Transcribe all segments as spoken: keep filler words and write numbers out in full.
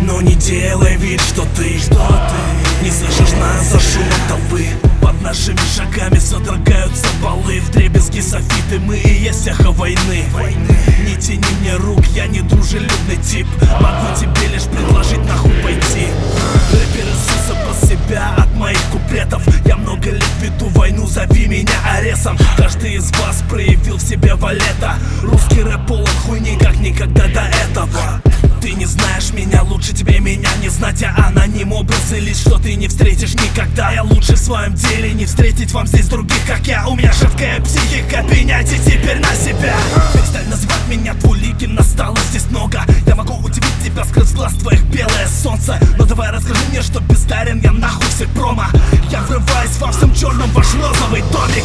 Но не делай вид, что ты, что ты не слышишь нас за шумом толпы. Под нашими шагами содрогаются полы. Вдребезги софиты, мы и есть эхо войны. Не тяни мне рук, я не дружелюбный тип. Могу тебе лишь предложить нахуй пойти. Рэперы сусоба себя от моих куплетов. Я много лет веду войну, зови меня Аресом. Каждый из вас проявил в себе валета. Русский рэп полон хуйни, как никогда до этого. Ты не знаешь меня, лучше тебе меня не знать. Я аноним, образ и лиц, что ты не встретишь никогда. Я лучше в своем деле не встретить вам здесь других, как я. У меня шаткая психика, пеняйте теперь на себя. Перестань называть меня двуликим, настало здесь много. Я могу удивить тебя, скрыть с глаз твоих белое солнце. Но давай расскажи мне, что бездарен я нахуй все промо. Я врываюсь во всем черном в ваш розовый домик.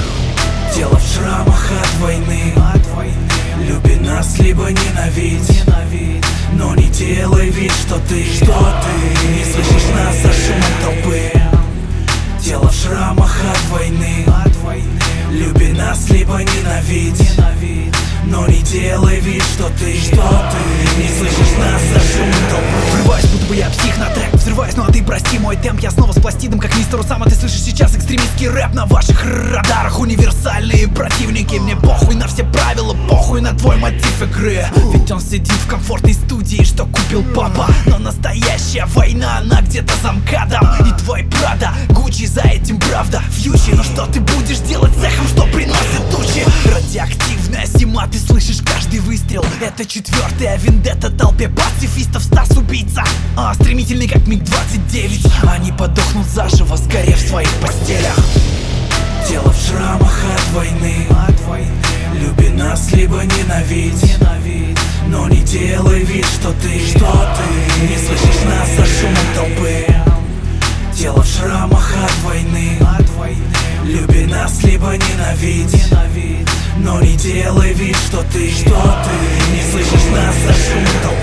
Дело в шрамах от войны. Люби нас, либо ненавидь. Но не делай вид, что ты, что ты не слышишь нас за шумом толпы. Дело в шрамах от войны. Люби нас, либо ненавидь. Но не делай вид, что ты, что ты не слышишь нас за шумом толпы. Врываюсь, будто бы я псих на трек. Взрываюсь, ну а ты прости мой темп. Я снова с пластидом, как мистер Усама. Ты слышишь сейчас экстремистский рэп на ваших радарах. Универсальные противники. Мне похуй на все правила, похуй на твой мотив игры. Ведь он сидит в комфортной студии, что купил папа. Но настоящая война, она где-то за МКАДом. И твой Прада, Гуччи, за этим правда. Фьючи, но что ты будешь делать с эхом, что приносит тучи? Радиоактивная зима, ты слышишь каждый выстрел. Это четвертая вендетта толпе пацифистов. Стас убийца, а, стремительный как миг двадцать девять. Они подохнут заживо, сгорев в своих постелях. Дело в шрамах от войны. Люби нас, либо ненавидь. Но не делай вид, что ты, что ты не слышишь нас за шумом толпы. Дело в шрамах от войны. Люби нас, либо ненавидь. Но не делай вид, что ты, что ты не слышишь нас за шумом толпы.